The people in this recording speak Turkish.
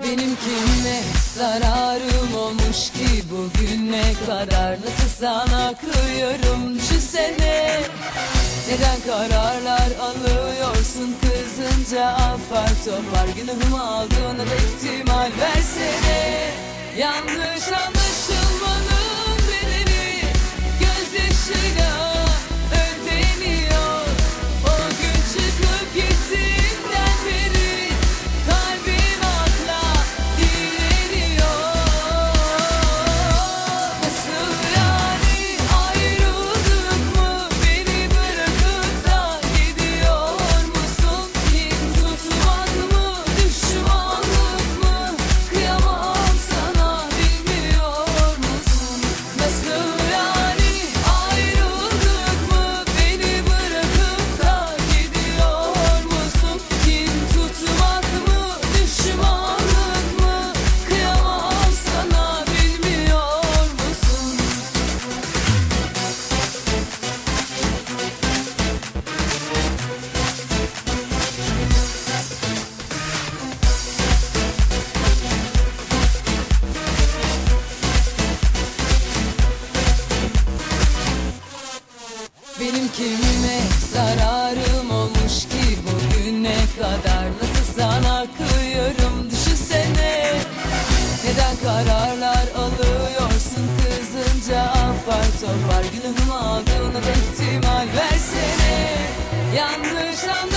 Benim kime zararım olmuş ki bugüne kadar? Nasıl sana kıyıyorum düşünsene. Neden kararlar alıyorsun kızınca? Apar topar günahımı aldığına da ihtimal versene. Yanlış anlaşılmanın bedeli gözyaşıyla ödeniyor. O gün çıkıp gittiğinden beri kalbim akla direniyor. Nasıl yani ayrıldık mı? Beni bırakıp da gidiyor musun? Kin tutmak mı? Düşmanlık mı? Kıyamam sana, bilmiyor musun? Nasıl yani ayrıldık mı? Beni bırakıp da gidiyor musun? Kin tutmak mı? Düşmanlık mı? Kıyamam sana, bilmiyor musun? Benim kime zararım olmuş ki bugüne kadar? Nasıl sana kıyıyorum düşünsene. Neden kararlar alıyorsun kızınca? Apar topar günahımı aldığına da ihtimal versene. Yanlış